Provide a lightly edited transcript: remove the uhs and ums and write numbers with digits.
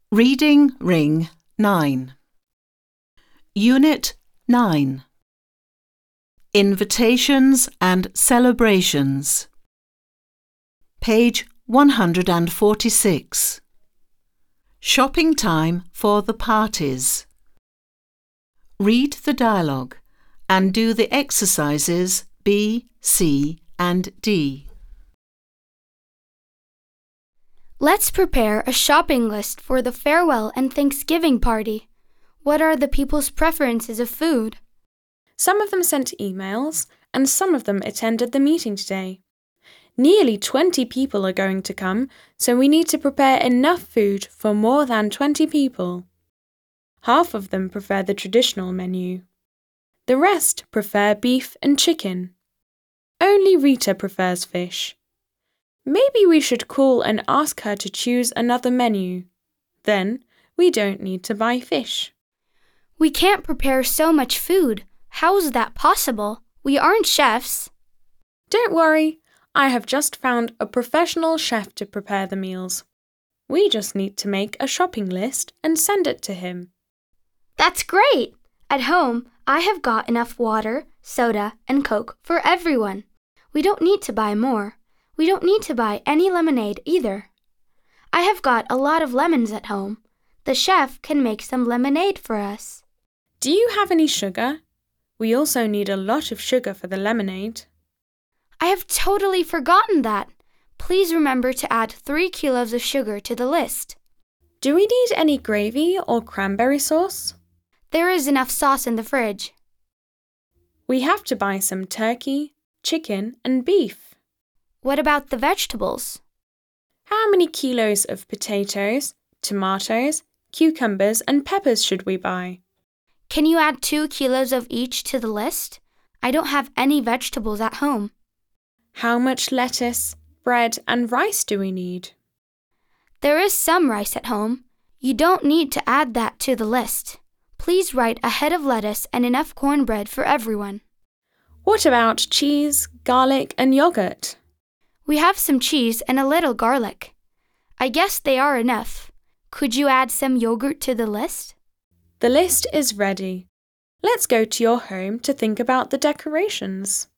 Reading Ring 9. Unit 9. Invitations and Celebrations. Page 146. Shopping time for the parties. Read the dialogue and do the exercises B, C and D. Let's prepare a shopping list for the farewell and Thanksgiving party. What are the people's preferences of food? Some of them sent emails, and some of them attended the meeting today. Nearly 20 people are going to come, so we need to prepare enough food for more than 20 people. Half of them prefer the traditional menu. The rest prefer beef and chicken. Only Rita prefers fish. Maybe we should call and ask her to choose another menu. Then we don't need to buy fish. We can't prepare so much food. How's that possible? We aren't chefs. Don't worry, I have just found a professional chef to prepare the meals. We just need to make a shopping list and send it to him. That's great! At home, I have got enough water, soda, and Coke for everyone. We don't need to buy more. We don't need to buy any lemonade either. I have got a lot of lemons at home. The chef can make some lemonade for us. Do you have any sugar? We also need a lot of sugar for the lemonade. I have totally forgotten that. Please remember to add 3 kilos of sugar to the list. Do we need any gravy or cranberry sauce? There is enough sauce in the fridge. We have to buy some turkey, chicken, and beef. What about the vegetables? How many kilos of potatoes, tomatoes, cucumbers, and peppers should we buy? Can you add 2 kilos of each to the list? I don't have any vegetables at home. How much lettuce, bread, and rice do we need? There is some rice at home. You don't need to add that to the list. Please write a head of lettuce and enough cornbread for everyone. What about cheese, garlic, and yogurt? We have some cheese and a little garlic. I guess they are enough. Could you add some yogurt to the list? The list is ready. Let's go to your home to think about the decorations.